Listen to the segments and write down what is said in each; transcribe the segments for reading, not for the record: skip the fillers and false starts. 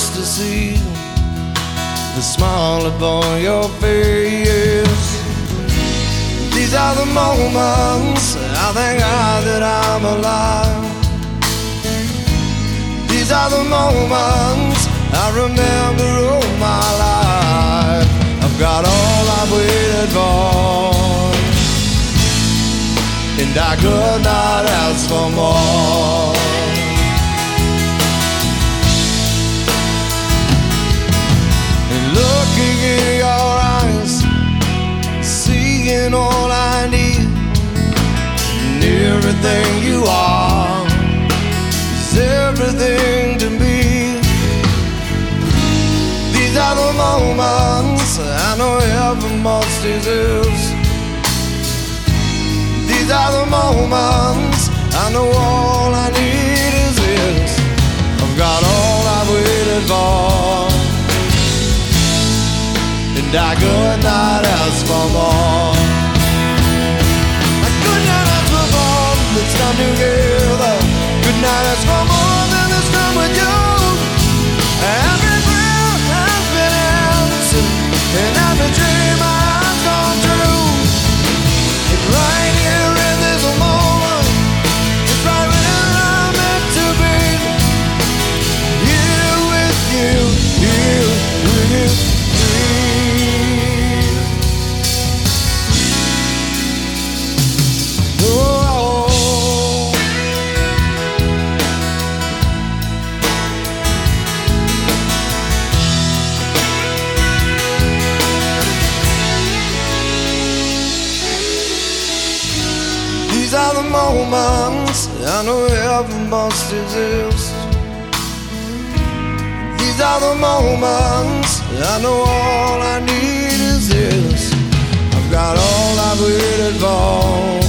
just to see the smile upon your face. These are the moments I thank God that I'm alive. These are the moments I remember all my life. I've got all I've waited for, and I could not ask for more. And looking in your eyes, seeing all I need, and everything you are is everything to me. These are the moments I know heaven must exist. These are the moments I know all I need is this. I've got all I've waited for, and I could not ask for more. I could not ask for more than this time together. Could not ask for more than this time with you. Every prayer has been answered, and every dream has gone true. And right here in this moment, it's right where I'm meant to be. Here with you, here with me. These are the moments I know heaven must exist. These are the moments I know all I need is this. I've got all I've waited for,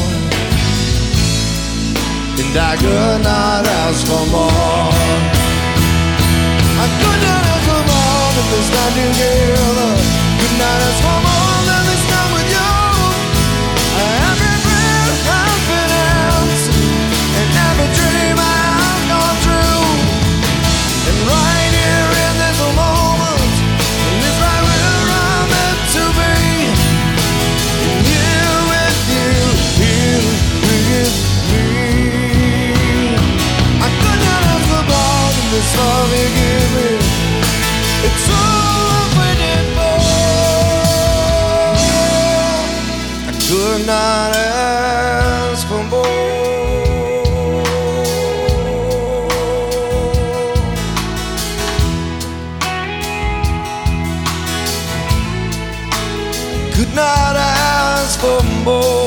and I could not ask for more. I could not ask for more than this time together. Could not ask for more than this time with you. Every prayer has been answered, and every dream I have gone true. And right here in this moment, and it's right where I'm meant to be. And here with you, here with me. I could not ask for more than this love you give me. It's all I'm waiting for. I could not ask for more. Could not ask for more.